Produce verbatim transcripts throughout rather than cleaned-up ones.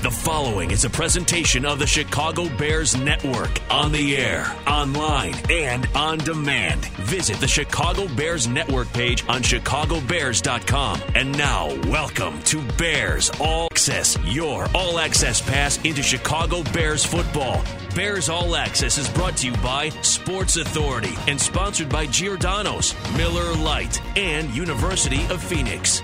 The following is a presentation of the Chicago Bears Network, on the air, online, and on demand. Visit the Chicago Bears Network page on chicago bears dot com. And now, welcome to Bears All Access, your all-access pass into Chicago Bears football. Bears All Access is brought to you by Sports Authority and sponsored by Giordano's, Miller Lite, and University of Phoenix.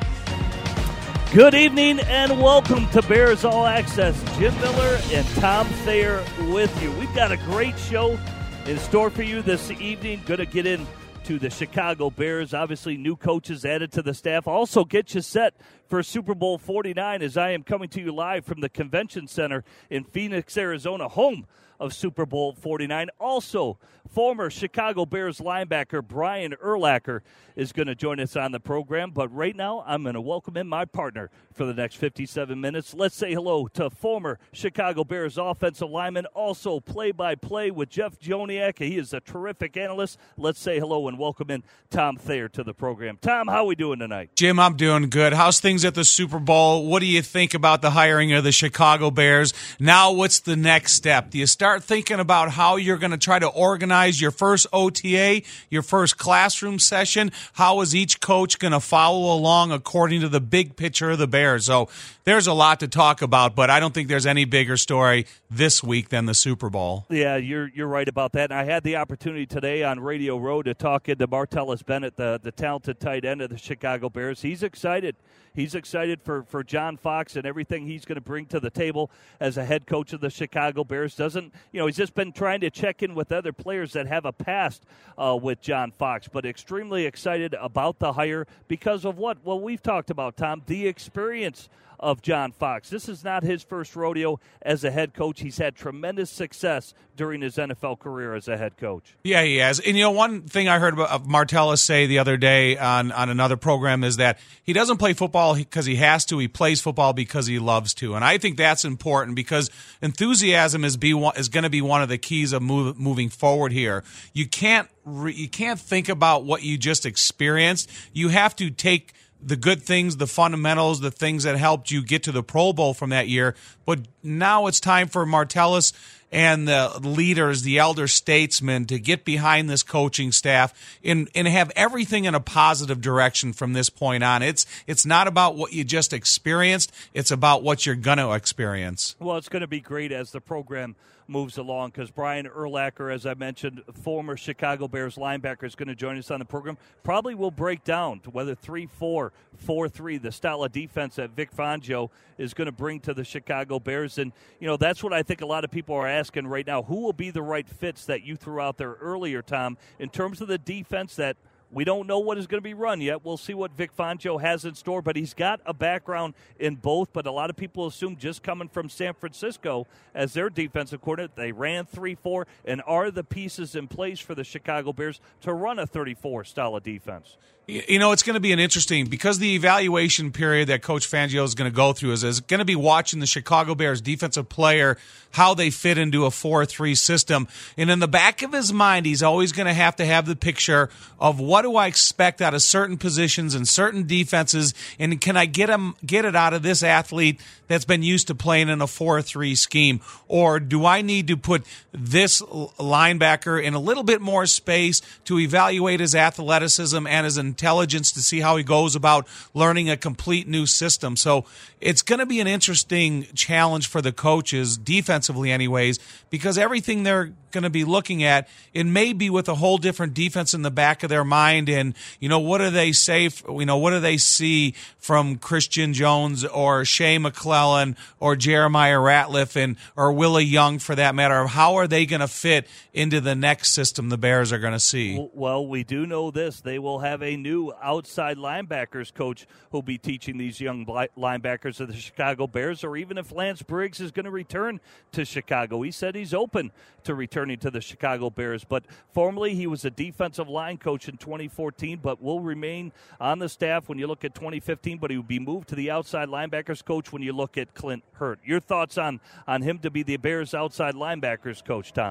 Good evening and welcome to Bears All Access. Jim Miller and Tom Thayer with you. We've got a great show in store for you this evening. Going to get into the Chicago Bears. Obviously, new coaches added to the staff. Also, get you set for Super Bowl forty-nine as I am coming to you live from the Convention Center in Phoenix, Arizona, home of Super Bowl forty-nine. Also, former Chicago Bears linebacker Brian Urlacher is going to join us on the program. But right now, I'm going to welcome in my partner for the next fifty-seven minutes. Let's say hello to former Chicago Bears offensive lineman, also play-by-play with Jeff Joniak. He is a terrific analyst. Let's say hello and welcome in Tom Thayer to the program. Tom, how are we doing tonight? Jim, I'm doing good. How's things at the Super Bowl? What do you think about the hiring of the Chicago Bears? Now, what's the next step? Do you start thinking about how you're going to try to organize your first O T A, your first classroom session? How is each coach going to follow along according to the big picture of the Bears? So there's a lot to talk about, but I don't think there's any bigger story this week than the Super Bowl. Yeah, you're you're right about that. And I had the opportunity today on Radio Row to talk into Martellus Bennett, the, the talented tight end of the Chicago Bears. He's excited. He's excited for, for John Fox and everything he's going to bring to the table as a head coach of the Chicago Bears. Doesn't, you know, he's just been trying to check in with other players that have a past uh, with John Fox, but extremely excited about the hire because of what? Well, we've talked about, Tom, the experience of John Fox. This is not his first rodeo as a head coach. He's had tremendous success during his N F L career as a head coach. Yeah, he has. And, you know, one thing I heard of Martellus say the other day on, on another program is that he doesn't play football because he has to. He plays football because he loves to. And I think that's important because enthusiasm is be is going to be one of the keys of move, moving forward here. You can't re, you can't think about what you just experienced. You have to take the good things, the fundamentals, the things that helped you get to the Pro Bowl from that year. But now it's time for Martellus and the leaders, the elder statesmen, to get behind this coaching staff and, and have everything in a positive direction from this point on. It's it's not about what you just experienced. It's about what you're going to experience. Well, it's going to be great as the program moves along because Brian Urlacher, as I mentioned, former Chicago Bears linebacker, is going to join us on the program. Probably will break down to whether three four, four three, the style of defense that Vic Fangio is going to bring to the Chicago Bears. And, you know, that's what I think a lot of people are asking right now. Who will be the right fits that you threw out there earlier, Tom, in terms of the defense that we don't know what is going to be run yet. We'll see what Vic Fangio has in store, but he's got a background in both. But a lot of people assume just coming from San Francisco as their defensive coordinator, they ran three four, and are the pieces in place for the Chicago Bears to run a thirty-four style of defense? You know, it's going to be an interesting, because the evaluation period that Coach Fangio is going to go through is, is going to be watching the Chicago Bears defensive player, how they fit into a four three system. And in the back of his mind, he's always going to have to have the picture of what do I expect out of certain positions and certain defenses, and can I get him, get it out of this athlete that's been used to playing in a four three scheme? Or do I need to put this linebacker in a little bit more space to evaluate his athleticism and his intelligence to see how he goes about learning a complete new system? So it's going to be an interesting challenge for the coaches, defensively anyways, because everything they're going to be looking at, it may be with a whole different defense in the back of their mind. And, you know, what do they say, you know, what do they see from Christian Jones or Shea McClellan or Jeremiah Ratliff and or Willie Young, for that matter? How are they going to fit into the next system the Bears are going to see? Well, we do know this. They will have a new outside linebackers coach who'll be teaching these young linebackers of the Chicago Bears, or even if Lance Briggs is going to return to Chicago. He said he's open to returning to the Chicago Bears, but formerly he was a defensive line coach in twenty fourteen, but will remain on the staff when you look at twenty fifteen, but he would be moved to the outside linebackers coach when you look at Clint Hurt. Your thoughts on, on him to be the Bears outside linebackers coach, Tom?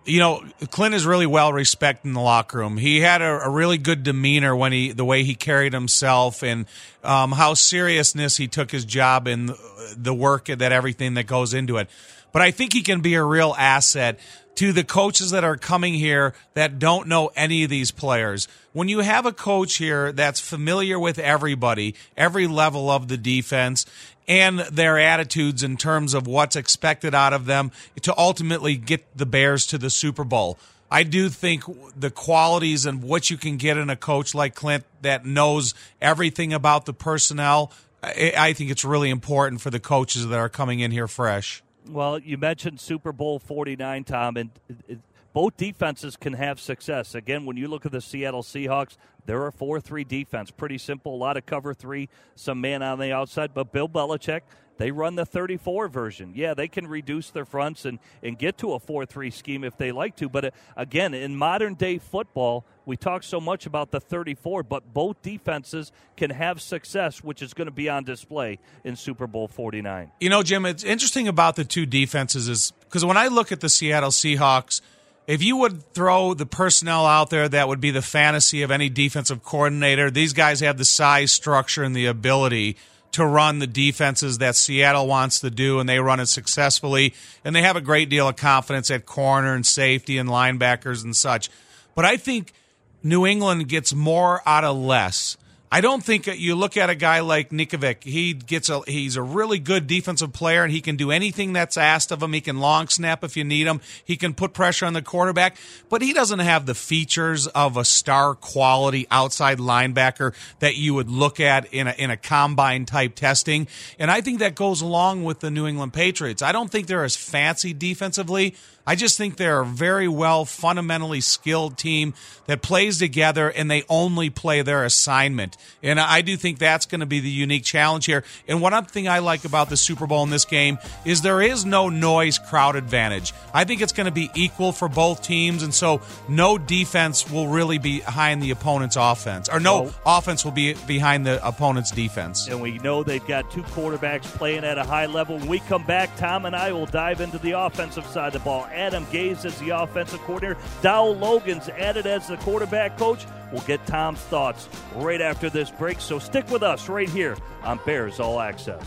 You know, Clint is really well respected in the locker room. He had a, a really good demeanor when he, the way he carried himself, and um, how seriousness he took his job and the work that everything that goes into it. But I think he can be a real asset to the coaches that are coming here that don't know any of these players. When you have a coach here that's familiar with everybody, every level of the defense, and their attitudes in terms of what's expected out of them to ultimately get the Bears to the Super Bowl. I do think the qualities and what you can get in a coach like Clint that knows everything about the personnel, I think it's really important for the coaches that are coming in here fresh. Well, you mentioned Super Bowl forty-nine, Tom, and it, both defenses can have success. Again, when you look at the Seattle Seahawks, they're a four three defense. Pretty simple, a lot of cover three, some man on the outside. But Bill Belichick, they run the thirty-four version. Yeah, they can reduce their fronts and, and get to a four three scheme if they like to. But, uh, again, in modern-day football, we talk so much about the thirty-four, but both defenses can have success, which is going to be on display in Super Bowl forty-nine. You know, Jim, it's interesting about the two defenses is because when I look at the Seattle Seahawks, if you would throw the personnel out there that would be the fantasy of any defensive coordinator, these guys have the size, structure, and the ability to run the defenses that Seattle wants to do, and they run it successfully, and they have a great deal of confidence at corner and safety and linebackers and such. But I think New England gets more out of less. I don't think you look at a guy like Nikovic. He gets a he's a really good defensive player, and he can do anything that's asked of him. He can long snap if you need him. He can put pressure on the quarterback, but he doesn't have the features of a star quality outside linebacker that you would look at in a in a combine type testing. And I think that goes along with the New England Patriots. I don't think they're as fancy defensively. I just think they're a very well fundamentally skilled team that plays together, and they only play their assignment. And I do think that's going to be the unique challenge here. And one other thing I like about the Super Bowl in this game is there is no noise crowd advantage. I think it's going to be equal for both teams, and so no defense will really be behind the opponent's offense, or no oh. offense will be behind the opponent's defense. And we know they've got two quarterbacks playing at a high level. When we come back, Tom and I will dive into the offensive side of the ball. Adam Gase as the offensive coordinator. Dowell Logan's added as the quarterback coach. We'll get Tom's thoughts right after this break, so stick with us right here on Bears All Access.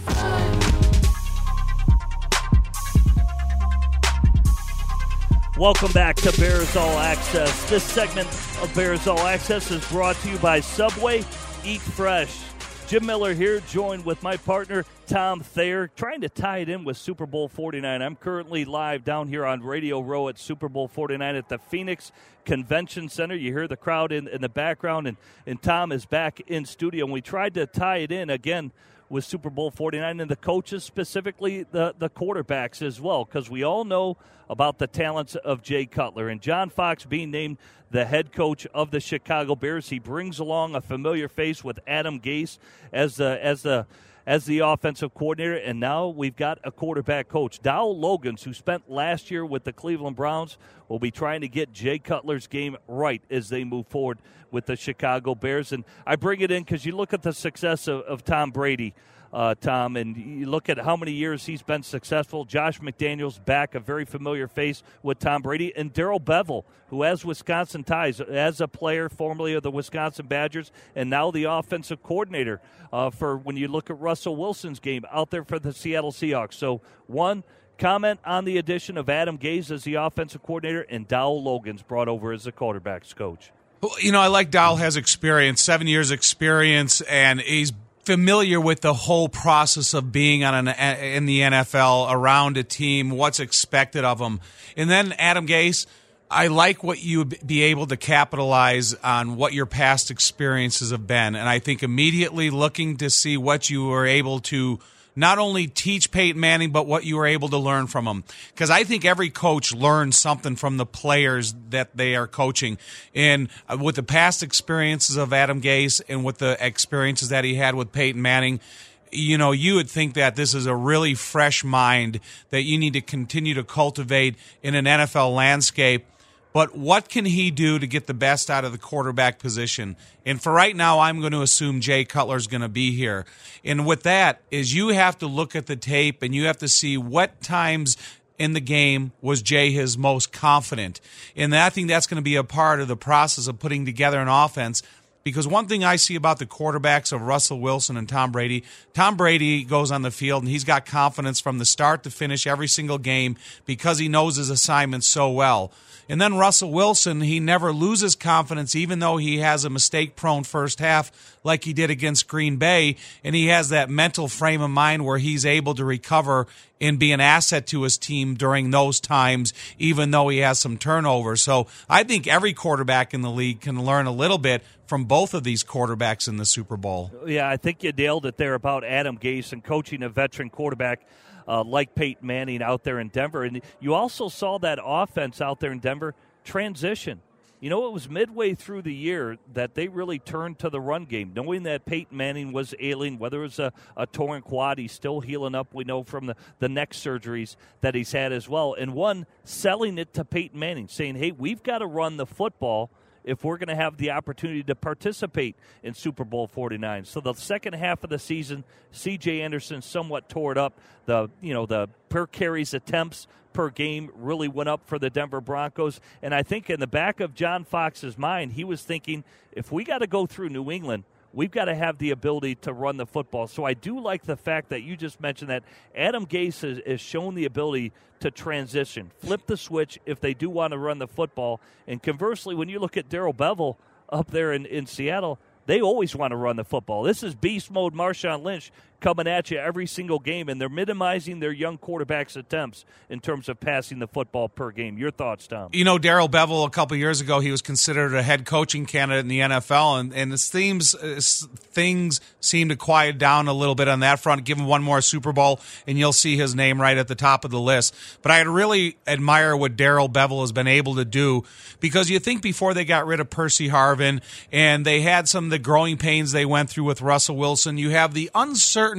Welcome back to Bears All Access. This segment of Bears All Access is brought to you by Subway. Eat fresh. Jim Miller here, joined with my partner, Tom Thayer, trying to tie it in with Super Bowl forty-nine. I'm currently live down here on Radio Row at Super Bowl forty-nine at the Phoenix Convention Center. You hear the crowd in, in the background, and, and Tom is back in studio. And we tried to tie it in again with Super Bowl forty-nine and the coaches, specifically the, the quarterbacks as well, because we all know about the talents of Jay Cutler. And John Fox being named the head coach of the Chicago Bears, he brings along a familiar face with Adam Gase as the as the as the offensive coordinator, and now we've got a quarterback coach. Dowell Logans, who spent last year with the Cleveland Browns, will be trying to get Jay Cutler's game right as they move forward with the Chicago Bears. And I bring it in because you look at the success of, of Tom Brady, uh, Tom, and you look at how many years he's been successful. Josh McDaniels back, a very familiar face with Tom Brady, and Darrell Bevell, who has Wisconsin ties as a player formerly of the Wisconsin Badgers, and now the offensive coordinator uh, for when you look at Russell Wilson's game out there for the Seattle Seahawks. So, one, comment on the addition of Adam Gase as the offensive coordinator, and Dowell Logans brought over as the quarterback's coach. Well, you know, I like Dowell has experience, seven years experience, and he's familiar with the whole process of being on an in the N F L, around a team, what's expected of him. And then Adam Gase, I like what you would be able to capitalize on what your past experiences have been. And I think immediately looking to see what you were able to not only teach Peyton Manning, but what you were able to learn from him. Because I think every coach learns something from the players that they are coaching. And with the past experiences of Adam Gase and with the experiences that he had with Peyton Manning, you know, you would think that this is a really fresh mind that you need to continue to cultivate in an N F L landscape. But what can he do to get the best out of the quarterback position? And for right now, I'm going to assume Jay Cutler's going to be here. And with that is you have to look at the tape and you have to see what times in the game was Jay his most confident? And I think that's going to be a part of the process of putting together an offense. Because one thing I see about the quarterbacks of Russell Wilson and Tom Brady, Tom Brady goes on the field and he's got confidence from the start to finish every single game because he knows his assignment so well. And then Russell Wilson, he never loses confidence even though he has a mistake-prone first half like he did against Green Bay, and he has that mental frame of mind where he's able to recover and be an asset to his team during those times, even though he has some turnovers. So I think every quarterback in the league can learn a little bit from both of these quarterbacks in the Super Bowl. Yeah, I think you nailed it there about Adam Gase and coaching a veteran quarterback uh, like Peyton Manning out there in Denver. And you also saw that offense out there in Denver transition. You know, it was midway through the year that they really turned to the run game, knowing that Peyton Manning was ailing, whether it was a, a torn quad, he's still healing up, we know from the, the neck surgeries that he's had as well. And one, selling it to Peyton Manning, saying, hey, we've got to run the football if we're going to have the opportunity to participate in Super Bowl forty-nine. So the second half of the season, C J Anderson somewhat tore it up. The, you know, the per carries attempts per game really went up for the Denver Broncos. And I think in the back of John Fox's mind, he was thinking, if we got to go through New England, we've got to have the ability to run the football. So I do like the fact that you just mentioned that Adam Gase has, has shown the ability to transition, flip the switch if they do want to run the football. And conversely, when you look at Darrell Bevell up there in, in Seattle, they always want to run the football. This is beast mode Marshawn Lynch coming at you every single game, and they're minimizing their young quarterback's attempts in terms of passing the football per game. Your thoughts, Tom? You know, Darrell Bevell, a couple years ago, he was considered a head coaching candidate in the N F L, and, and it seems, uh, things seem to quiet down a little bit on that front. Give him one more Super Bowl, and you'll see his name right at the top of the list. But I really admire what Darrell Bevell has been able to do, because you think before they got rid of Percy Harvin, and they had some of the growing pains they went through with Russell Wilson, you have the uncertainty.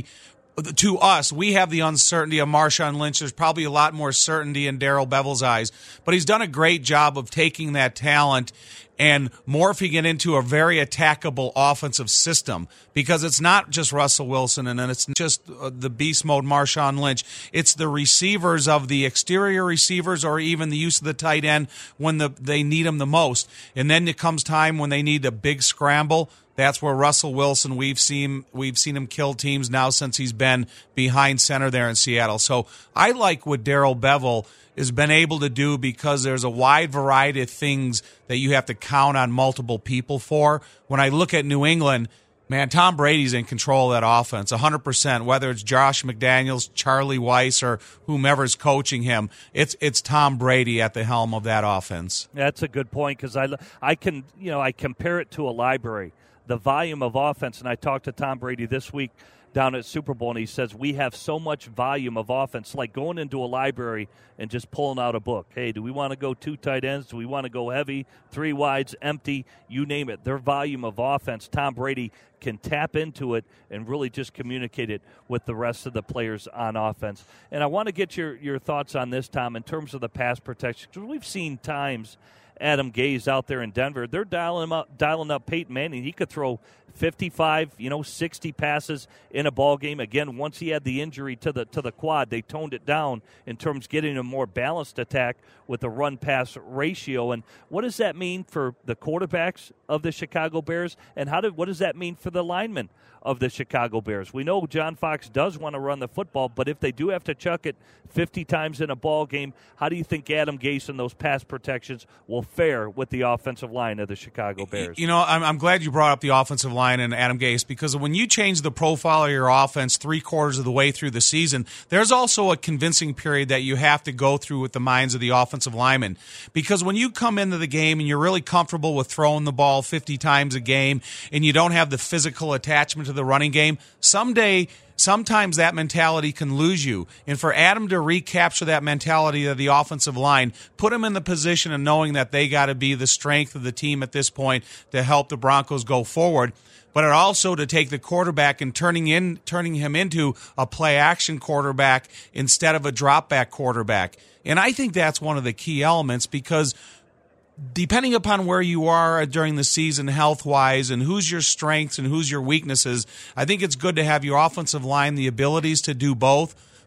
To us, we have the uncertainty of Marshawn Lynch. There's probably a lot more certainty in Darrell Bevell's eyes, but he's done a great job of taking that talent and morphing it into a very attackable offensive system, because it's not just Russell Wilson and then it's just the beast mode Marshawn Lynch. It's the receivers of the exterior receivers, or even the use of the tight end when the, they need them the most. And then it comes time when they need a big scramble. That's where Russell Wilson, we've seen we've seen him kill teams now since he's been behind center there in Seattle. So I like what Darrell Bevell has been able to do, because there's a wide variety of things that you have to count on multiple people for. When I look at New England, man, Tom Brady's in control of that offense one hundred percent, whether it's Josh McDaniels, Charlie Weiss, or whomever's coaching him. It's it's Tom Brady at the helm of that offense. That's a good point, because I, I can, you know, I compare it to a library. The volume of offense, and I talked to Tom Brady this week down at Super Bowl, and he says we have so much volume of offense, like going into a library and just pulling out a book. Hey, do we want to go two tight ends? Do we want to go heavy, three wides, empty? You name it. Their volume of offense, Tom Brady can tap into it and really just communicate it with the rest of the players on offense. And I want to get your, your thoughts on this, Tom, in terms of the pass protection, because we've seen times Adam Gase out there in Denver, they're dialing him up, dialing up Peyton Manning. He could throw fifty-five, you know, sixty passes in a ball game. Again, once he had the injury to the to the quad, they toned it down in terms of getting a more balanced attack with a run-pass ratio. And what does that mean for the quarterbacks of the Chicago Bears? And how did what does that mean for the linemen of the Chicago Bears? We know John Fox does want to run the football, but if they do have to chuck it fifty times in a ball game, how do you think Adam Gase and those pass protections will fare with the offensive line of the Chicago Bears? You know, I'm, I'm glad you brought up the offensive line and Adam Gase, because when you change the profile of your offense three quarters of the way through the season, there's also a convincing period that you have to go through with the minds of the offensive linemen. Because when you come into the game and you're really comfortable with throwing the ball fifty times a game and you don't have the physical attachment to the running game, someday sometimes that mentality can lose you. And for Adam to recapture that mentality of the offensive line, put him in the position of knowing that they got to be the strength of the team at this point to help the Broncos go forward. But it also to take the quarterback and turning in turning him into a play-action quarterback instead of a drop-back quarterback. And I think that's one of the key elements, because depending upon where you are during the season health-wise and who's your strengths and who's your weaknesses, I think it's good to have your offensive line the abilities to do both.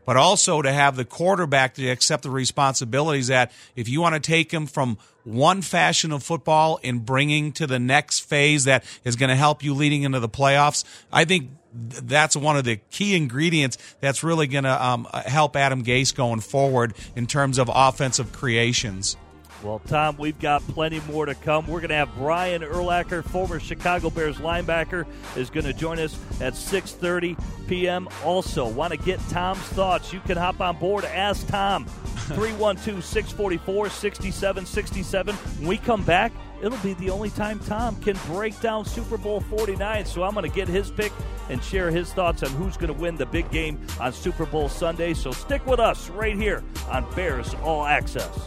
but also to have the quarterback to accept the responsibilities that if you want to take him from one fashion of football and bringing to the next phase that is going to help you leading into the playoffs, I think that's one of the key ingredients that's really going to um, help Adam Gase going forward in terms of offensive creations. Well, Tom, we've got plenty more to come. We're going to have Brian Urlacher, former Chicago Bears linebacker, is going to join us at six thirty p.m. Also, want to get Tom's thoughts? You can hop on board. Ask Tom, three one two, six four four, six seven six seven. When we come back, it'll be the only time Tom can break down Super Bowl forty-nine. So I'm going to get his pick and share his thoughts on who's going to win the big game on Super Bowl Sunday. So stick with us right here on Bears All Access.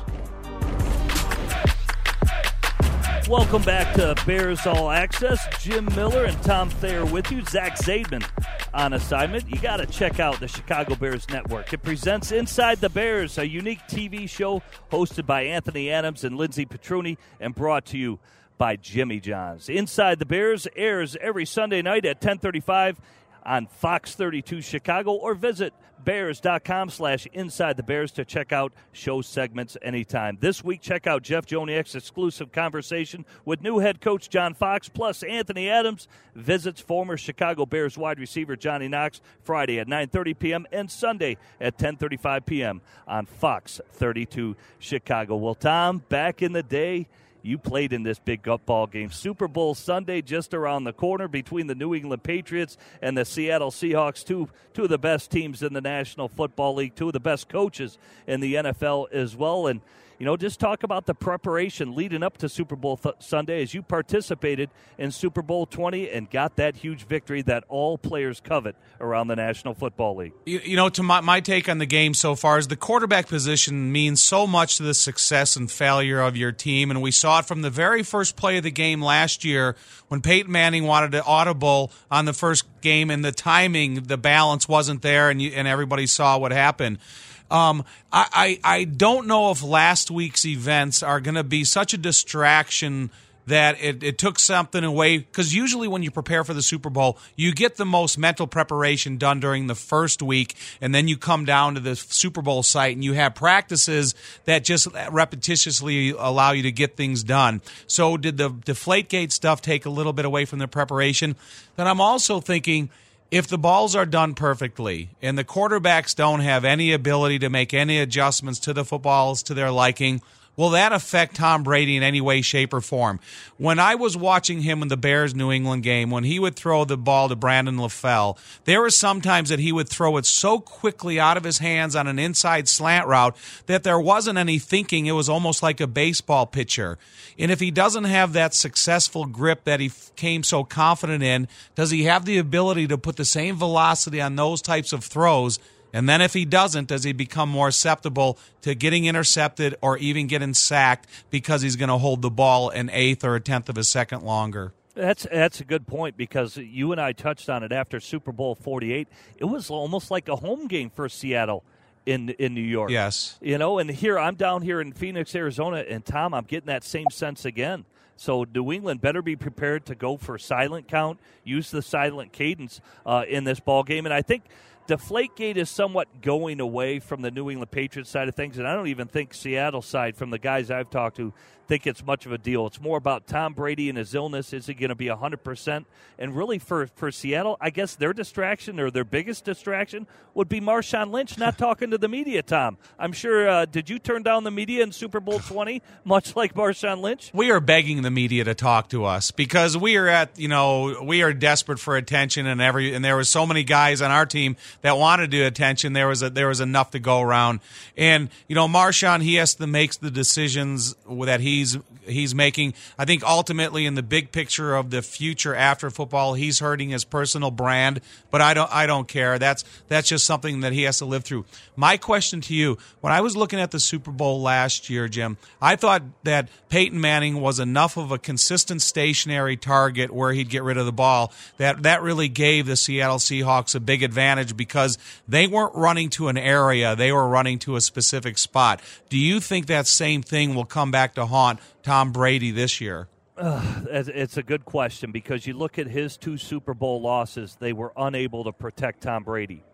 Welcome back to Bears All Access. Jim Miller and Tom Thayer with you. Zach Zaidman on assignment. You got to check out the Chicago Bears Network. It presents Inside the Bears, a unique T V show hosted by Anthony Adams and Lindsey Petruni and brought to you by Jimmy John's. Inside the Bears airs every Sunday night at ten thirty-five on Fox thirty-two Chicago, or visit bears.com slash inside the Bears to check out show segments anytime. This week, check out Jeff Joniak's exclusive conversation with new head coach John Fox, plus Anthony Adams visits former Chicago Bears wide receiver Johnny Knox Friday at nine thirty p.m. and Sunday at ten thirty-five p.m. on Fox thirty-two Chicago. Well, Tom, back in the day, you played in this big ball game. Super Bowl Sunday just around the corner between the New England Patriots and the Seattle Seahawks, two, two of the best teams in the National Football League, two of the best coaches in the N F L as well. And, you know, just talk about the preparation leading up to Super Bowl th- Sunday as you participated in Super Bowl twenty and got that huge victory that all players covet around the National Football League. You, you know, to my, my take on the game so far is the quarterback position means so much to the success and failure of your team, and we saw it from the very first play of the game last year when Peyton Manning wanted to audible on the first game, and the timing, the balance wasn't there, and you, and everybody saw what happened. Um, I, I, I don't know if last week's events are going to be such a distraction that it, it took something away, because usually when you prepare for the Super Bowl, you get the most mental preparation done during the first week, and then you come down to the Super Bowl site and you have practices that just repetitiously allow you to get things done. So did the Deflategate stuff take a little bit away from the preparation? Then I'm also thinking, if the balls are done perfectly and the quarterbacks don't have any ability to make any adjustments to the footballs to their liking, will that affect Tom Brady in any way, shape, or form? When I was watching him in the Bears-New England game, when he would throw the ball to Brandon LaFell, there were some times that he would throw it so quickly out of his hands on an inside slant route that there wasn't any thinking. It was almost like a baseball pitcher. And if he doesn't have that successful grip that he came so confident in, does he have the ability to put the same velocity on those types of throws? And then if he doesn't, does he become more susceptible to getting intercepted or even getting sacked because he's going to hold the ball an eighth or a tenth of a second longer? That's that's a good point, because you and I touched on it after Super Bowl forty-eight. It was almost like a home game for Seattle in in New York. Yes. You know, and here I'm down here in Phoenix, Arizona, and Tom, I'm getting that same sense again. So New England better be prepared to go for silent count, use the silent cadence uh, in this ball game. And I think Deflategate is somewhat going away from the New England Patriots side of things, and I don't even think Seattle side, from the guys I've talked to, think it's much of a deal. It's more about Tom Brady and his illness. Is he going to be one hundred percent? And really for, for Seattle, I guess their distraction, or their biggest distraction, would be Marshawn Lynch not talking to the media, Tom. I'm sure, uh, did you turn down the media in Super Bowl twenty, much like Marshawn Lynch? We are begging the media to talk to us, because we are at, you know, we are desperate for attention, and every and there were so many guys on our team that wanted the attention. There was a, there was enough to go around. And, you know, Marshawn, he has to make the decisions that he He's he's making. I think ultimately in the big picture of the future after football, he's hurting his personal brand. But I don't I don't care. That's that's just something that he has to live through. My question to you: when I was looking at the Super Bowl last year, Jim, I thought that Peyton Manning was enough of a consistent stationary target where he'd get rid of the ball that that really gave the Seattle Seahawks a big advantage, because they weren't running to an area; they were running to a specific spot. Do you think that same thing will come back to haunt Tom Brady this year? Uh, it's a good question, because you look at his two Super Bowl losses, they were unable to protect Tom Brady.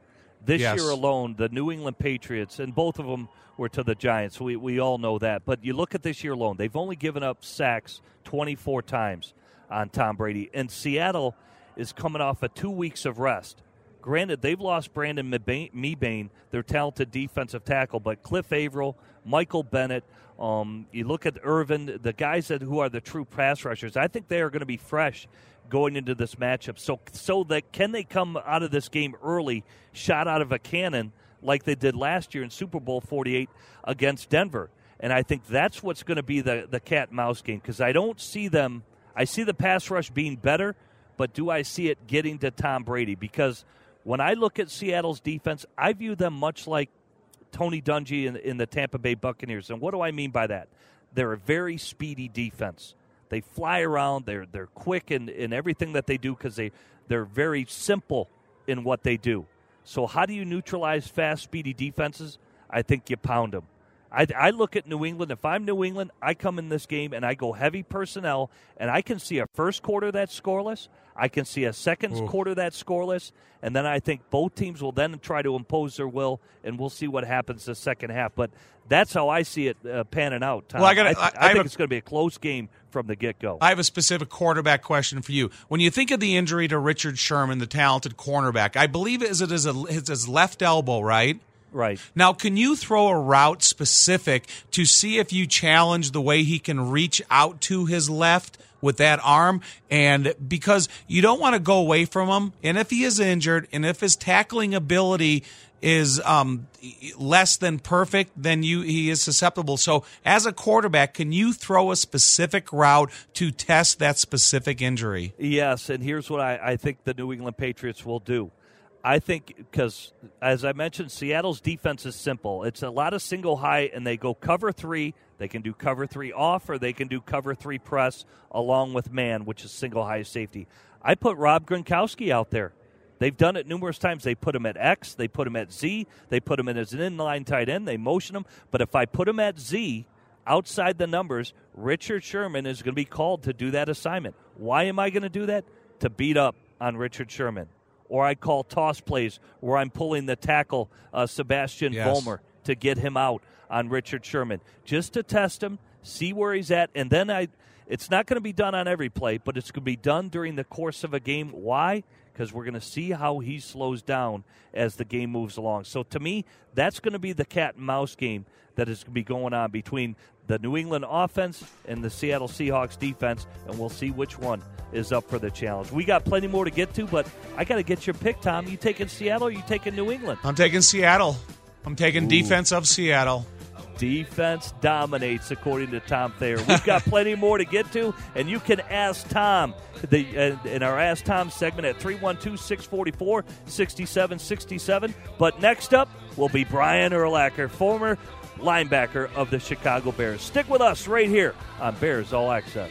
This Yes. year alone, the New England Patriots, and both of them were to the Giants. We we all know that. But you look at this year alone, they've only given up sacks twenty-four times on Tom Brady. And Seattle is coming off of two weeks of rest. Granted, they've lost Brandon Mebane, their talented defensive tackle, but Cliff Averill, Michael Bennett, um, you look at Irvin, the guys that who are the true pass rushers, I think they are going to be fresh going into this matchup. So, so that can they come out of this game early, shot out of a cannon, like they did last year in Super Bowl forty-eight against Denver? And I think that's what's going to be the, the cat and mouse game, because I don't see them – I see the pass rush being better, but do I see it getting to Tom Brady? Because when I look at Seattle's defense, I view them much like Tony Dungy in, in the Tampa Bay Buccaneers. And what do I mean by that? They're a very speedy defense. They fly around. They're they're quick in, in everything that they do because they, they're very simple in what they do. So how do you neutralize fast, speedy defenses? I think you pound them. I, I look at New England. If I'm New England, I come in this game and I go heavy personnel, and I can see a first quarter that's scoreless. I can see a second Ooh. quarter that's scoreless, and then I think both teams will then try to impose their will, and we'll see what happens the second half. But that's how I see it uh, panning out, Tom. Well, I, gotta, I, th- I, I, I think a, it's going to be a close game from the get-go. I have a specific quarterback question for you. When you think of the injury to Richard Sherman, the talented cornerback, I believe it is it is a, it's his left elbow, right? Right. Now, can you throw a route specific to see if you challenge the way he can reach out to his left with that arm? And because you don't want to go away from him, and if he is injured, and if his tackling ability is um, less than perfect, then you he is susceptible. So as a quarterback, can you throw a specific route to test that specific injury? Yes, and here's what I, I think the New England Patriots will do. I think because, as I mentioned, Seattle's defense is simple. It's a lot of single high, and they go cover three. They can do cover three off, or they can do cover three press along with man, which is single high safety. I put Rob Gronkowski out there. They've done it numerous times. They put him at X. They put him at Z. They put him in as an inline tight end. They motion him. But if I put him at Z, outside the numbers, Richard Sherman is going to be called to do that assignment. Why am I going to do that? To beat up on Richard Sherman. Or I call toss plays where I'm pulling the tackle, uh, Sebastian yes. Vollmer, to get him out on Richard Sherman, just to test him, see where he's at, and then I. It's not going to be done on every play, but it's going to be done during the course of a game. Why? Because we're going to see how he slows down as the game moves along. So to me, that's going to be the cat and mouse game that is going to be going on between the New England offense and the Seattle Seahawks defense, and we'll see which one is up for the challenge. We got plenty more to get to, but I got to get your pick, Tom. You taking Seattle or you taking New England? I'm taking Seattle. I'm taking Ooh. defense of Seattle. Defense dominates, according to Tom Thayer. We've got plenty more to get to, and you can ask Tom the, uh, in our Ask Tom segment at three one two, six four four, six seven six seven. But next up will be Brian Urlacher, former linebacker of the Chicago Bears. Stick with us right here on Bears All Access.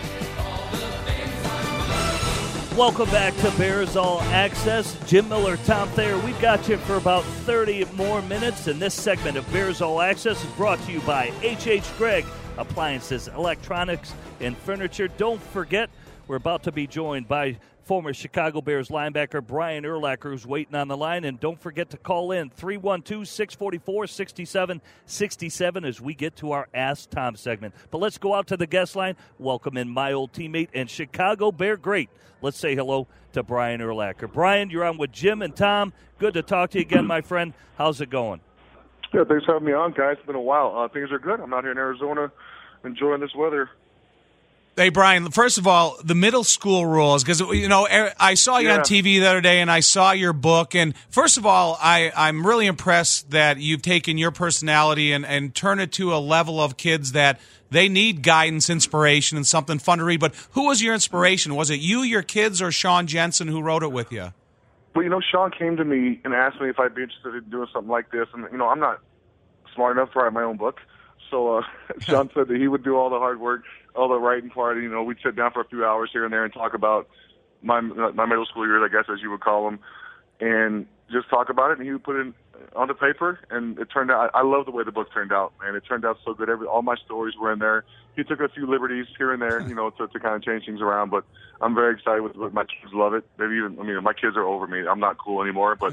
Welcome back to Bears All Access. Jim Miller, Tom Thayer, we've got you for about thirty more minutes, and this segment of Bears All Access is brought to you by H H. Gregg Appliances, Electronics, and Furniture. Don't forget, we're about to be joined by former Chicago Bears linebacker Brian Urlacher, who's waiting on the line. And don't forget to call in three one two, six four four, six seven six seven as we get to our Ask Tom segment. But let's go out to the guest line. Welcome in my old teammate and Chicago Bear great. Let's say hello to Brian Urlacher. Brian, you're on with Jim and Tom. Good to talk to you again, my friend. How's it going? Yeah, thanks for having me on, guys. It's been a while. Uh, things are good. I'm out here in Arizona enjoying this weather. Hey, Brian, first of all, the middle school rules, because, you know, I saw you yeah. on T V the other day, and I saw your book. And first of all, I, I'm really impressed that you've taken your personality and, and turned it to a level of kids that they need guidance, inspiration, and something fun to read. But who was your inspiration? Was it you, your kids, or Sean Jensen who wrote it with you? Well, you know, Sean came to me and asked me if I'd be interested in doing something like this. And, you know, I'm not smart enough to write my own book. So uh, Sean said that he would do all the hard work, all the writing part. You know, we'd sit down for a few hours here and there and talk about my my middle school years, I guess, as you would call them, and just talk about it. And he would put it on the paper, and it turned out. I love the way the book turned out, and it turned out so good. Every all my stories were in there. He took a few liberties here and there, you know, to, to kind of change things around. But I'm very excited with, with my kids. Love it. They've even. I mean, my kids are over me. I'm not cool anymore, but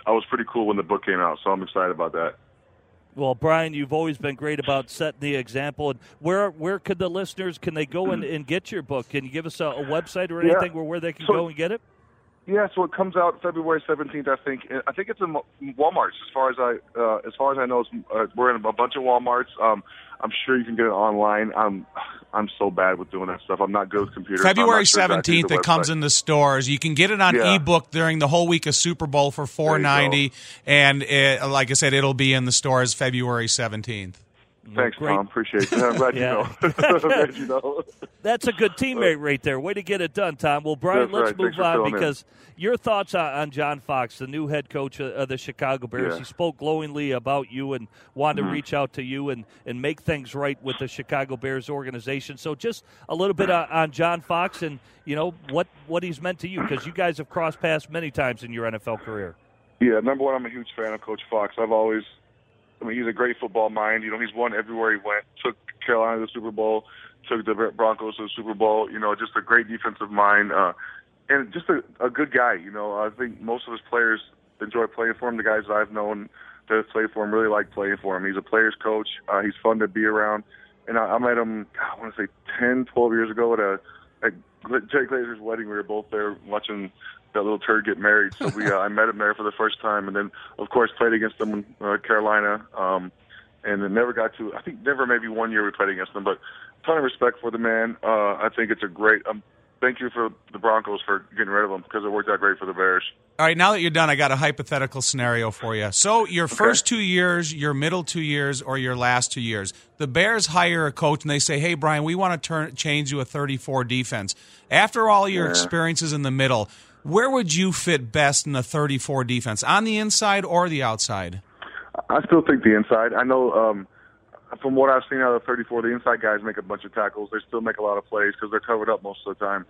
I was pretty cool when the book came out, so I'm excited about that. Well, Brian, you've always been great about setting the example. And where where could the listeners, can they go and, and get your book? Can you give us a, a website or anything yeah. where, where they can so, go and get it? Yeah, so it comes out February seventeenth, I think. I think it's in Walmart's. As far as I uh, as far as I know, it's, uh, we're in a bunch of Walmarts. Um, I'm sure you can get it online. I'm I'm so bad with doing that stuff. I'm not good with computers. February sure seventeenth, exactly it comes in the stores. You can get it on yeah. ebook during the whole week of Super Bowl for four ninety, and it, like I said, it'll be in the stores February seventeenth. Thanks, Great. Tom. Appreciate it. I'm glad, yeah. you know. I'm glad you know. That's a good teammate right there. Way to get it done, Tom. Well, Brian, That's let's right. move Thanks on because in. your thoughts on, on John Fox, the new head coach of, of the Chicago Bears. Yeah. He spoke glowingly about you and wanted mm-hmm. to reach out to you and, and make things right with the Chicago Bears organization. So just a little bit on, on John Fox and, you know, what, what he's meant to you, because you guys have crossed paths many times in your N F L career. Yeah, number one, I'm a huge fan of Coach Fox. I've always – I mean, he's a great football mind. You know, he's won everywhere he went. Took Carolina to the Super Bowl, took the Broncos to the Super Bowl. You know, just a great defensive mind, uh, and just a, a good guy. You know, I think most of his players enjoy playing for him. The guys that I've known that have played for him really like playing for him. He's a player's coach. Uh, he's fun to be around. And I, I met him, I want to say, ten, twelve years ago at a at Jay Glazer's wedding. We were both there watching that little turd get married. So we, uh, I met him there for the first time, and then of course played against him in uh, Carolina, um, and then never got to. I think never maybe one year we played against him, but ton of respect for the man. Uh, I think it's a great. Um, thank you for the Broncos for getting rid of him because it worked out great for the Bears. All right, now that you're done, I got a hypothetical scenario for you. So your okay. first two years, your middle two years, or your last two years, the Bears hire a coach and they say, "Hey, Brian, we want to turn change you a thirty-four defense." After all your yeah. experiences in the middle, where would you fit best in the thirty-four defense, on the inside or the outside? I still think the inside. I know um, from what I've seen out of the thirty-four, the inside guys make a bunch of tackles. They still make a lot of plays because they're covered up most of the time.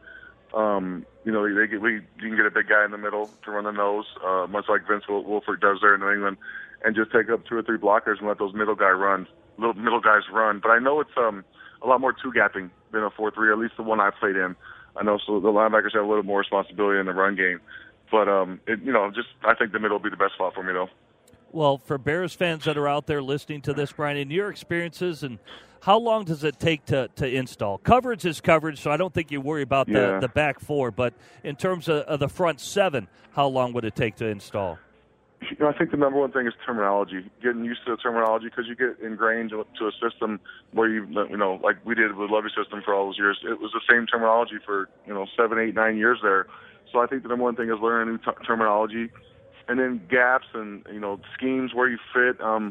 Um, you know, they get, we, you can get a big guy in the middle to run the nose, uh, much like Vince Wilfork does there in New England, and just take up two or three blockers and let those middle guy run, little middle guys run. But I know it's um, a lot more two-gapping than a four three, at least the one I played in. I know so the linebackers have a little more responsibility in the run game. But, um, it, you know, just I think the middle will be the best spot for me, though. Well, for Bears fans that are out there listening to this, Brian, in your experiences, and how long does it take to, to install? Coverage is coverage, so I don't think you worry about the, yeah. the back four. But in terms of, of the front seven, how long would it take to install? You know, I think the number one thing is terminology, getting used to the terminology, because you get ingrained to a system where you, you know, like we did with Lovie's system for all those years. It was the same terminology for, you know, seven, eight, nine years there. So I think the number one thing is learning new t- terminology, and then gaps and, you know, schemes where you fit. Um,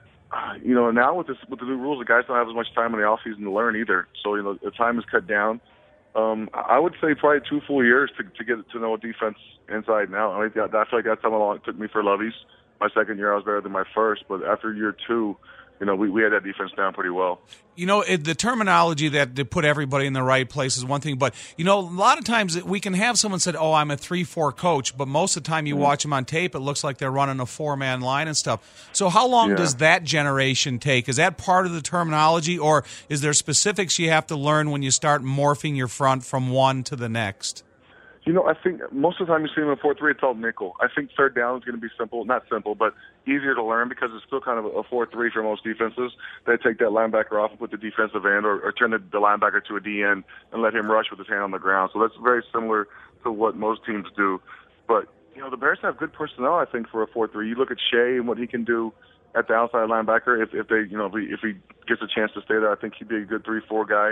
you know, now with this with the new rules, the guys don't have as much time in the offseason to learn either. So, you know, the time is cut down. Um, I would say probably two full years to to get to know a defense inside and out. I mean, I feel like that's how long it took me for Lovie's. My second year, I was better than my first, but after year two, you know, we, we had that defense down pretty well. You know, it, the terminology that to put everybody in the right place is one thing, but, you know, a lot of times we can have someone said, oh, I'm a three four coach, but most of the time you mm-hmm. watch them on tape, it looks like they're running a four-man line and stuff. So how long yeah. does that generation take? Is that part of the terminology, or is there specifics you have to learn when you start morphing your front from one to the next? You know, I think most of the time you see them in four three, it's all nickel. I think third down is going to be simple, not simple, but easier to learn because it's still kind of a four three for most defenses. They take that linebacker off and put the defensive end, or, or turn the, the linebacker to a D end and let him rush with his hand on the ground. So that's very similar to what most teams do. But, you know, the Bears have good personnel, I think, for a four three. You look at Shea and what he can do at the outside linebacker. If, if they, you know, if he, if he gets a chance to stay there, I think he'd be a good three four guy.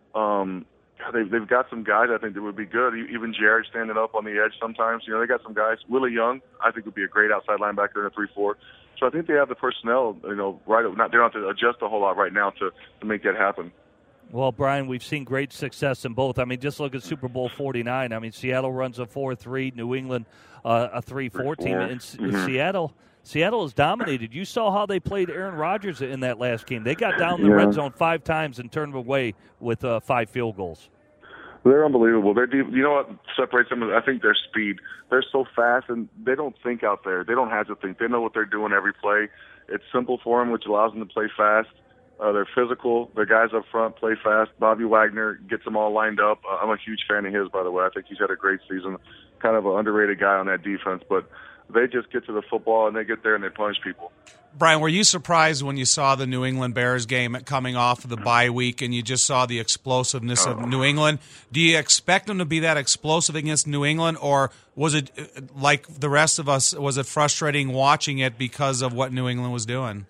Um, They've, they've got some guys I think that would be good. Even Jared standing up on the edge sometimes. You know, they got some guys. Willie Young, I think, would be a great outside linebacker in a three four. So I think they have the personnel, you know, right. Not, they don't have to adjust a whole lot right now to, to make that happen. Well, Brian, we've seen great success in both. I mean, just look at Super Bowl forty-nine. I mean, Seattle runs a four three, New England uh, a three four team. In, mm-hmm. in Seattle, Seattle is dominated. You saw how they played Aaron Rodgers in that last game. They got down the yeah. red zone five times and turned away with uh, five field goals. They're unbelievable. They're deep. You know what separates them? I think their speed. They're so fast, and they don't think out there. They don't have to think. They know what they're doing every play. It's simple for them, which allows them to play fast. Uh, they're physical. Their guys up front play fast. Bobby Wagner gets them all lined up. Uh, I'm a huge fan of his, by the way. I think he's had a great season. Kind of an underrated guy on that defense. But They just get to the football and they get there and they punish people. Brian, were you surprised when you saw the New England Bears game coming off of the bye week and you just saw the explosiveness of New England? Do you expect them to be that explosive against New England, or was it, like the rest of us, was it frustrating watching it because of what New England was doing?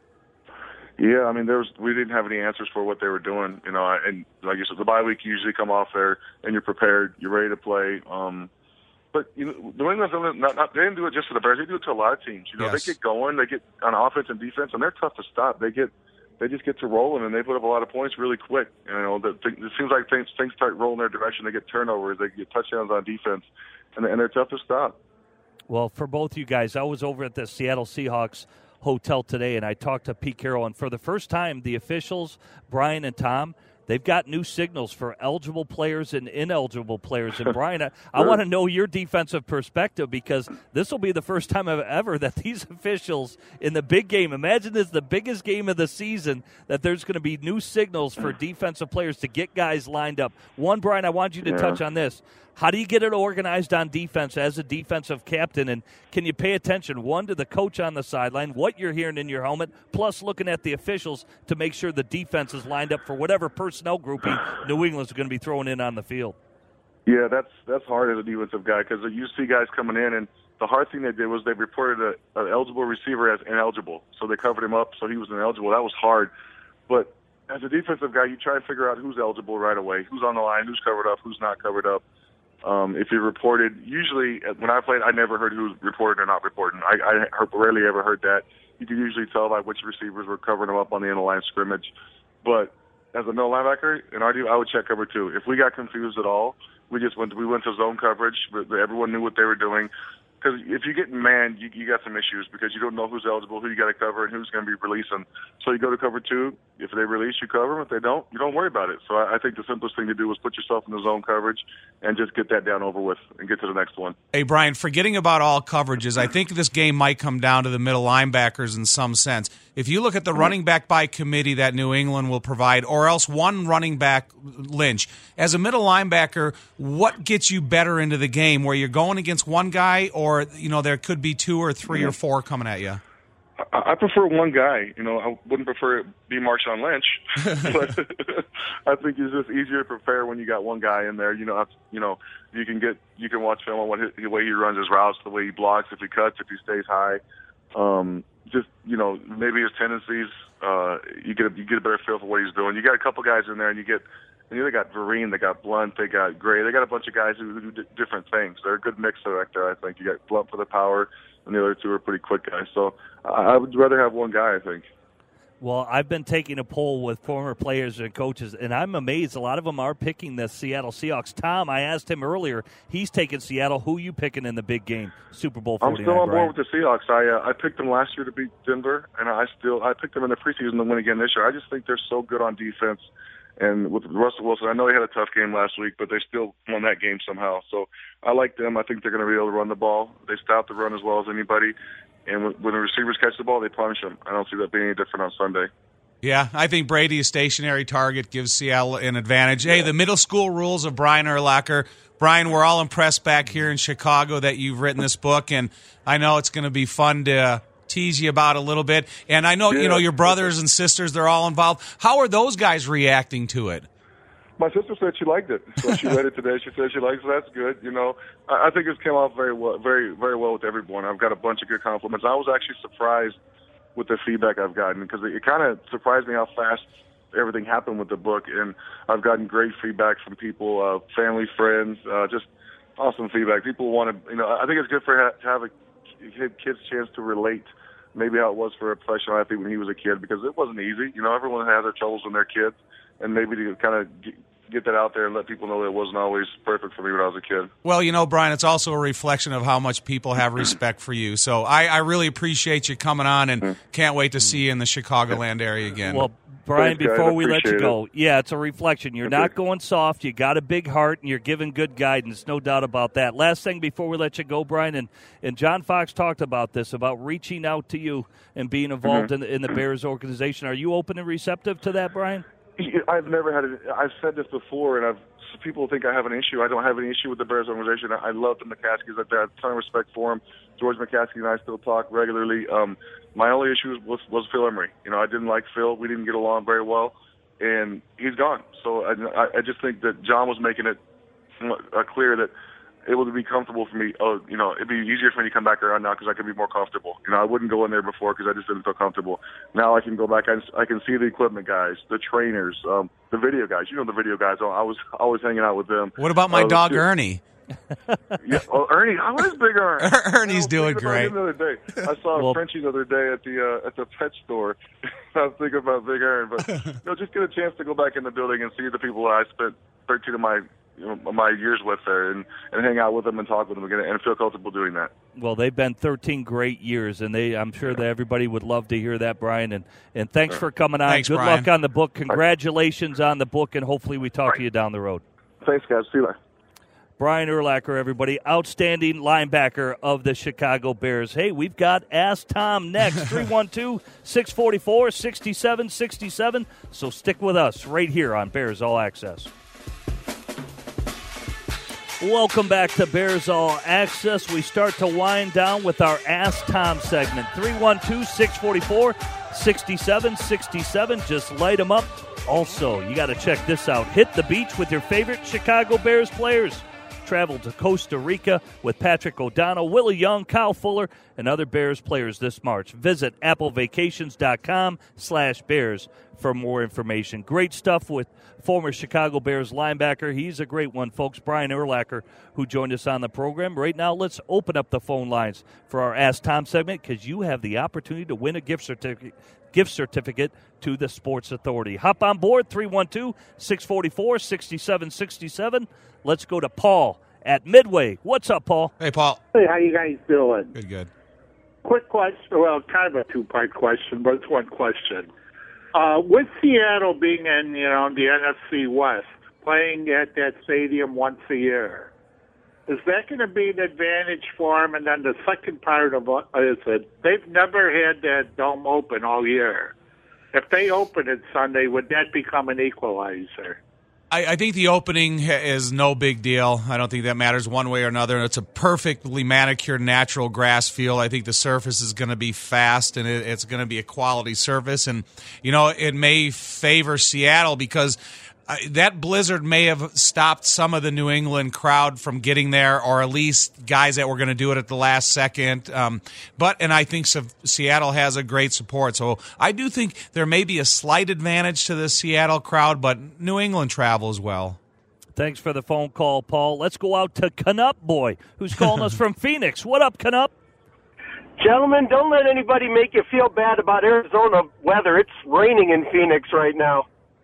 Yeah, I mean, there was we didn't have any answers for what they were doing, you know. And like you said, the bye week you usually come off there and you're prepared, you're ready to play. Um, But you know, New England's not, not, they didn't do it just for the Bears. They do it to a lot of teams. You know, yes. They get going, they get on offense and defense, and they're tough to stop. They get, they just get to rolling, and they put up a lot of points really quick. You know, the, it seems like things things start rolling their direction. They get turnovers, they get touchdowns on defense, and, and they're tough to stop. Well, for both you guys, I was over at the Seattle Seahawks hotel today, and I talked to Pete Carroll, and for the first time, the officials, Brian and Tom, they've got new signals for eligible players and ineligible players. And, Brian, I, I want to know your defensive perspective, because this will be the first time ever that these officials in the big game, imagine this, the biggest game of the season, that there's going to be new signals for defensive players to get guys lined up. One, Brian, I want you to yeah. touch on this. How do you get it organized on defense as a defensive captain? And can you pay attention, one, to the coach on the sideline, what you're hearing in your helmet, plus looking at the officials to make sure the defense is lined up for whatever personnel grouping New England's going to be throwing in on the field? Yeah, that's that's hard as a defensive guy, because you see guys coming in, and the hard thing they did was they reported a, an eligible receiver as ineligible. So they covered him up so he was ineligible. That was hard. But as a defensive guy, you try to figure out who's eligible right away, who's on the line, who's covered up, who's not covered up. Um, if you reported, usually when I played, I never heard who was reported or not reporting. I, I rarely ever heard that. You could usually tell by which receivers were covering them up on the end of the line scrimmage. But as a middle linebacker, in our deal, I would check cover two. If we got confused at all, we just went. We went to zone coverage. But everyone knew what they were doing. Because if you get manned, you, you got some issues, because you don't know who's eligible, who you got to cover, and who's going to be releasing. So you go to cover two. If they release, you cover them. If they don't, you don't worry about it. So I, I think the simplest thing to do is put yourself in the zone coverage and just get that down over with and get to the next one. Hey, Brian, forgetting about all coverages, I think this game might come down to the middle linebackers in some sense. If you look at the running back by committee that New England will provide, or else one running back, Lynch, as a middle linebacker, what gets you better into the game, where you're going against one guy, or you know there could be two or three or four coming at you? I prefer one guy. You know, I wouldn't prefer it be Marshawn Lynch, but I think it's just easier to prepare when you got one guy in there. You know, you know, you can get you can watch film on what his, the way he runs his routes, the way he blocks, if he cuts, if he stays high. Um, just you know, maybe his tendencies. Uh, you get a, you get a better feel for what he's doing. You got a couple guys in there, and you get. And they got Vereen, they got Blunt, they got Gray. They got a bunch of guys who do different things. They're a good mix right there, I think. You got Blunt for the power, and the other two are pretty quick guys. So I would rather have one guy, I think. Well, I've been taking a poll with former players and coaches, and I'm amazed. A lot of them are picking the Seattle Seahawks. Tom, I asked him earlier, he's taking Seattle. Who you picking in the big game, Super Bowl forty-nine? I'm still on Brian? board with the Seahawks. I uh, I picked them last year to beat Denver, and I still I picked them in the preseason to win again this year. I just think they're so good on defense. And with Russell Wilson, I know they had a tough game last week, but they still won that game somehow. So I like them. I think they're going to be able to run the ball. They stop the run as well as anybody. And when, when the receivers catch the ball, they punish them. I don't see that being any different on Sunday. Yeah, I think Brady, a stationary target, gives Seattle an advantage. Hey, the middle school rules of Brian Urlacher. Brian, we're all impressed back here in Chicago that you've written this book, and I know it's going to be fun to tease you about a little bit. And I know, yeah. you know, your brothers and sisters, they're all involved. How are those guys reacting to it? My sister said she liked it. So she read it today. She said she likes it. That's good. You know, I, I think it's came off very well, very, very well with everyone. I've got a bunch of good compliments. I was actually surprised with the feedback I've gotten, because it, it kind of surprised me how fast everything happened with the book. And I've gotten great feedback from people, uh, family, friends, uh, just awesome feedback. People want to, you know, I think it's good for ha- to have a kid's chance to relate maybe how it was for a professional athlete when he was a kid, because it wasn't easy. You know, everyone has their troubles when they're kids, and maybe to kind of get, get that out there and let people know that it wasn't always perfect for me when I was a kid. Well, you know, Brian, it's also a reflection of how much people have respect for you. So I, I really appreciate you coming on, and mm-hmm. can't wait to see you in the Chicagoland area again. Well, Brian, Thanks, before we let you it. go, yeah, it's a reflection. You're okay. not going soft. You got a big heart, and you're giving good guidance. No doubt about that. Last thing before we let you go, Brian, and, and John Fox talked about this, about reaching out to you and being involved mm-hmm. in, the, in the Bears organization. Are you open and receptive to that, Brian? I've never had it. I've said this before, and I've people think I have an issue. I don't have any issue with the Bears organization. I, I love the McCaskies. I have a ton of respect for them. George McCaskey and I still talk regularly. Um, my only issue was, was Phil Emery. You know, I didn't like Phil. We didn't get along very well, and he's gone. So I, I just think that John was making it clear that it would be comfortable for me. Oh, you know, it'd be easier for me to come back around now because I could be more comfortable. You know, I wouldn't go in there before because I just didn't feel comfortable. Now I can go back. I, I can see the equipment guys, the trainers, um, the video guys. You know, the video guys. I was always hanging out with them. What about my uh, dog too. Ernie? Yeah, oh, Ernie. How is Big Ernie? Ernie's doing great. The other day. I saw well, Frenchie the other day at the uh, at the pet store. I was thinking about Big Ernie, but you know, just get a chance to go back in the building and see the people that I spent thirteen of my you know, my years with there, and, and hang out with them and talk with them again, and feel comfortable doing that. Well, they've been thirteen great years, and they I'm sure that everybody would love to hear that, Brian. And, and thanks for coming on. Thanks, Good Brian. luck on the book. Congratulations on the book, and hopefully we talk to you down the road. Thanks, guys. See you later. Brian Urlacher, everybody, outstanding linebacker of the Chicago Bears. Hey, we've got Ask Tom next, three one two, six four four, six seven six seven. So stick with us right here on Bears All Access. Welcome back to Bears All Access. We start to wind down with our Ask Tom segment. three one two, six four four, six seven six seven. Just light them up. Also, you got to check this out. Hit the beach with your favorite Chicago Bears players. Travel to Costa Rica with Patrick O'Donnell, Willie Young, Kyle Fuller, and other Bears players this March. Visit applevacations.com slash Bears for more information. Great stuff with former Chicago Bears linebacker. He's a great one, folks. Brian Urlacher, who joined us on the program. Right now, let's open up the phone lines for our Ask Tom segment because you have the opportunity to win a gift certificate. Gift certificate to the Sports Authority. Hop on board, three one two, six four four, six seven six seven. Let's go to Paul at Midway. What's up, Paul? Hey, Paul. Hey, how you guys doing? Good, good. Quick question, well, kind of a two-part question, but it's one question. Uh, with Seattle being in, you know, the N F C West, playing at that stadium once a year, is that going to be an advantage for them? And then the second part of it is that they've never had that dome open all year. If they open it Sunday, would that become an equalizer? I, I think the opening is no big deal. I don't think that matters one way or another. It's a perfectly manicured natural grass field. I think the surface is going to be fast, and it, it's going to be a quality surface. And, you know, it may favor Seattle because Uh, that blizzard may have stopped some of the New England crowd from getting there, or at least guys that were going to do it at the last second. Um, but and I think so, Seattle has a great support. So I do think there may be a slight advantage to the Seattle crowd, but New England travel as well. Thanks for the phone call, Paul. Let's go out to Canup Boy, who's calling us from Phoenix. What up, Canup? Gentlemen, don't let anybody make you feel bad about Arizona weather. It's raining in Phoenix right now.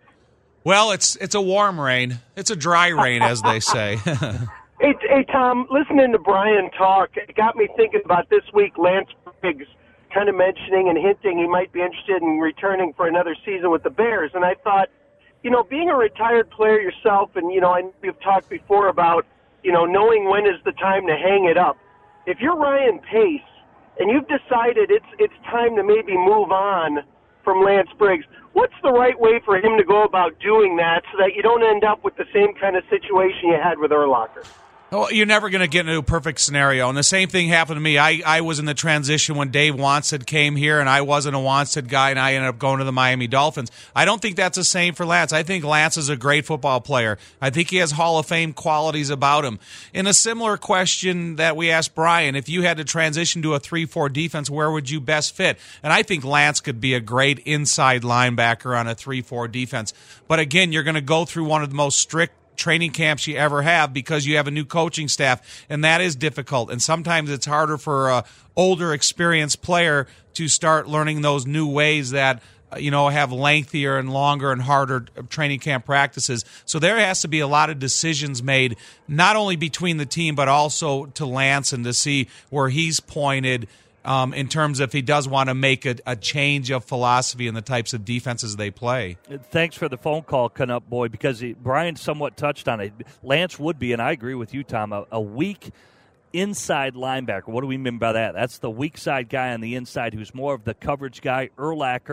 Well, it's it's a warm rain. It's a dry rain, as they say. hey, hey, Tom, listening to Brian talk, it got me thinking about this week. Lance Briggs kind of mentioning and hinting he might be interested in returning for another season with the Bears. And I thought, you know, being a retired player yourself, and, you know, I, we've talked before about, you know, knowing when is the time to hang it up. If you're Ryan Pace and you've decided it's it's time to maybe move on from Lance Briggs, what's the right way for him to go about doing that so that you don't end up with the same kind of situation you had with Urlacher? Well, you're never going to get into a perfect scenario. And the same thing happened to me. I, I was in the transition when Dave Wanstead came here, and I wasn't a Wanstead guy, and I ended up going to the Miami Dolphins. I don't think that's the same for Lance. I think Lance is a great football player. I think he has Hall of Fame qualities about him. In a similar question that we asked Brian, if you had to transition to a three four defense, where would you best fit? And I think Lance could be a great inside linebacker on a three four defense. But again, you're going to go through one of the most strict training camps you ever have because you have a new coaching staff, and that is difficult. And sometimes it's harder for a older, experienced player to start learning those new ways that, you know, have lengthier and longer and harder training camp practices. So there has to be a lot of decisions made, not only between the team, but also to Lance and to see where he's pointed Um, in terms of if he does want to make a, a change of philosophy in the types of defenses they play. Thanks for the phone call, Canup Boy, because he, Brian somewhat touched on it. Lance would be, and I agree with you, Tom, a, a weak inside linebacker. What do we mean by that? That's the weak side guy on the inside who's more of the coverage guy. Urlacher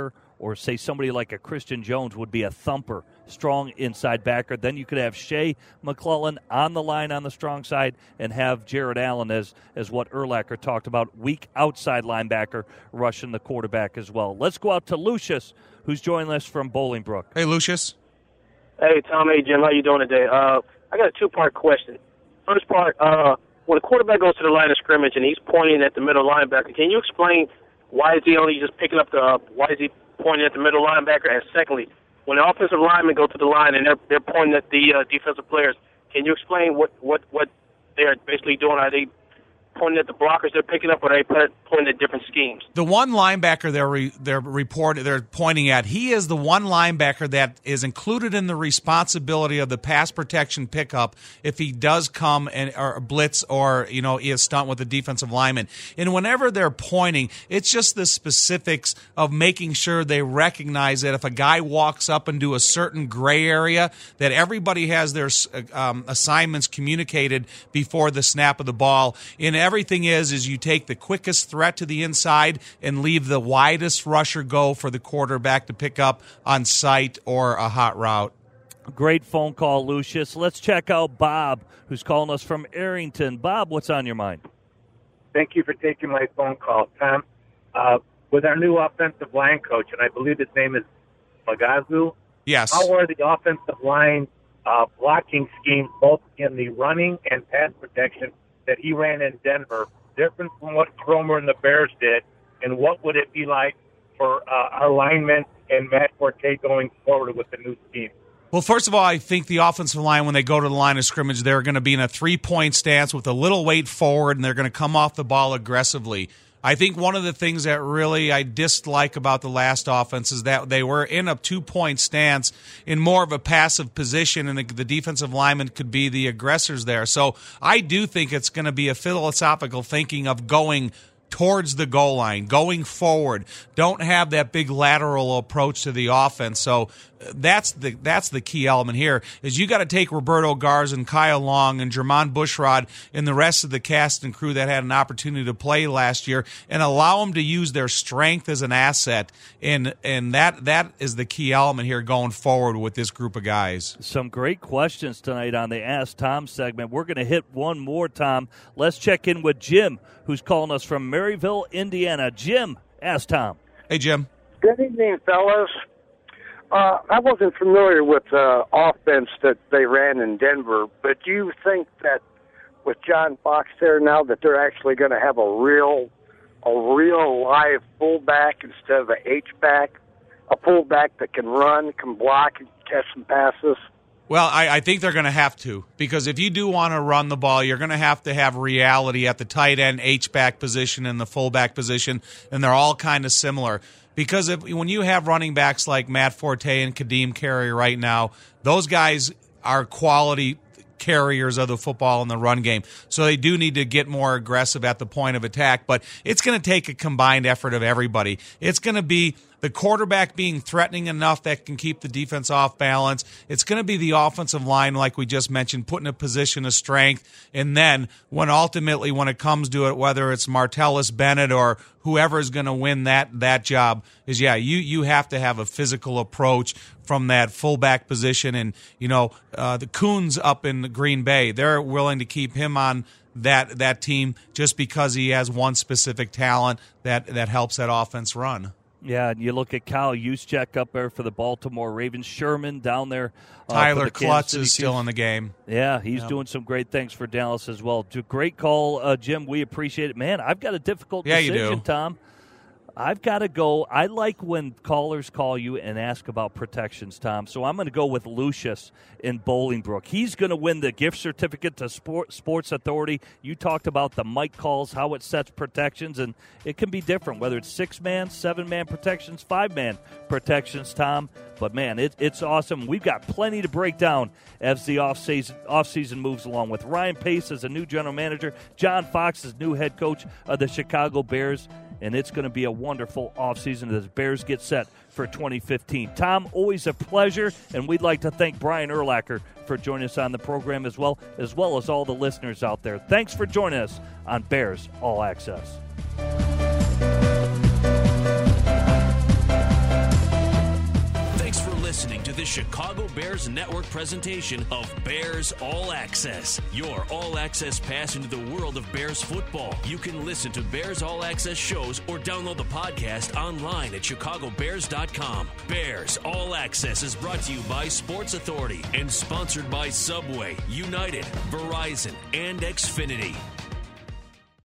or say somebody like a Christian Jones would be a thumper, strong inside backer. Then you could have Shea McClellan on the line on the strong side and have Jared Allen as, as what Urlacher talked about, weak outside linebacker rushing the quarterback as well. Let's go out to Lucius, who's joining us from Bolingbrook. Hey, Lucius. Hey, Tom. Hey, Jim. How you doing today? Uh, I got a two-part question. First part, uh, when a quarterback goes to the line of scrimmage and he's pointing at the middle linebacker, can you explain why is he only just picking up the uh, why is he pointing at the middle linebacker? And secondly, when the offensive linemen go to the line and they're they're pointing at the uh, defensive players, can you explain what, what, what they're basically doing? Are they pointing at the blockers they're picking up, or are they pointing at different schemes? The one linebacker they're re, they're reporting they're pointing at, he is the one linebacker that is included in the responsibility of the pass protection pickup if he does come and or blitz or you know is stunt with the defensive lineman. And whenever they're pointing, it's just the specifics of making sure they recognize that if a guy walks up into a certain gray area, that everybody has their um, assignments communicated before the snap of the ball. In everything is, is you take the quickest threat to the inside and leave the widest rusher go for the quarterback to pick up on sight or a hot route. Great phone call, Lucius. Let's check out Bob, who's calling us from Arrington. Bob, what's on your mind? Thank you for taking my phone call, Tom. Uh, with our new offensive line coach, and I believe his name is Magazu. Yes. How are the offensive line uh, blocking schemes, both in the running and pass protection, that he ran in Denver, different from what Cromer and the Bears did, and what would it be like for uh, our linemen and Matt Forte going forward with the new scheme? Well, first of all, I think the offensive line, when they go to the line of scrimmage, they're going to be in a three-point stance with a little weight forward, and they're going to come off the ball aggressively. I think one of the things that really I dislike about the last offense is that they were in a two-point stance in more of a passive position, and the, the defensive linemen could be the aggressors there. So I do think it's going to be a philosophical thinking of going towards the goal line, going forward. Don't have that big lateral approach to the offense. So that's the that's the key element here, is you got to take Roberto Garza and Kyle Long and Jermon Bushrod and the rest of the cast and crew that had an opportunity to play last year and allow them to use their strength as an asset. And and that that is the key element here going forward with this group of guys. Some great questions tonight on the Ask Tom segment. We're going to hit one more, Tom. Let's check in with Jim, who's calling us from Maryville, Indiana. Jim, Ask Tom. Hey, Jim. Good evening, fellas. Uh, I wasn't familiar with the offense that they ran in Denver, but do you think that with John Fox there now that they're actually going to have a real, a real live fullback instead of an H-back, a fullback that can run, can block, and catch some passes? Well, I, I think they're going to have to, because if you do want to run the ball, you're going to have to have reality at the tight end, H-back position, and the fullback position, and they're all kind of similar. Because if, when you have running backs like Matt Forte and Kadeem Carey right now, those guys are quality carriers of the football in the run game. So they do need to get more aggressive at the point of attack, but it's going to take a combined effort of everybody. It's going to be the quarterback being threatening enough that can keep the defense off balance. It's going to be the offensive line, like we just mentioned, put in a position of strength. And then when ultimately when it comes to it, whether it's Martellus Bennett or whoever is going to win that that job, is, yeah, you, you have to have a physical approach from that fullback position. And, you know, uh, the Coons up in Green Bay, they're willing to keep him on that that team just because he has one specific talent that, that helps that offense run. Yeah, and you look at Kyle Juszczyk up there for the Baltimore Ravens. Sherman down there. Uh, Tyler the Klutz is still in the game. Yeah, he's yep. doing some great things for Dallas as well. Great call, uh, Jim. We appreciate it. Man, I've got a difficult yeah, decision, you do. Tom. I've got to go. I like when callers call you and ask about protections, Tom. So I'm going to go with Lucius in Bolingbrook. He's going to win the gift certificate to Sport, Sports Authority. You talked about the Mike calls, how it sets protections, and it can be different, whether it's six-man, seven-man protections, five-man protections, Tom. But, man, it, it's awesome. We've got plenty to break down as the offseason, offseason moves along with Ryan Pace as a new general manager, John Fox as new head coach of the Chicago Bears, and it's going to be a wonderful offseason as the Bears get set for twenty fifteen. Tom, always a pleasure, and we'd like to thank Brian Urlacher for joining us on the program as well, as well as all the listeners out there. Thanks for joining us on Bears All Access. Chicago Bears Network presentation of Bears All Access, your all-access pass into the world of Bears football. You can listen to Bears All Access shows or download the podcast online at chicago bears dot com. Bears All Access is brought to you by Sports Authority and sponsored by Subway, United, Verizon, and Xfinity.